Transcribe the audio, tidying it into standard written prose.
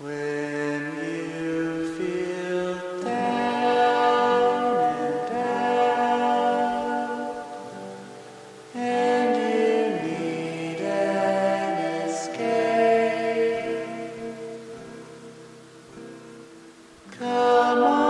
When you feel down and you need an escape, come on.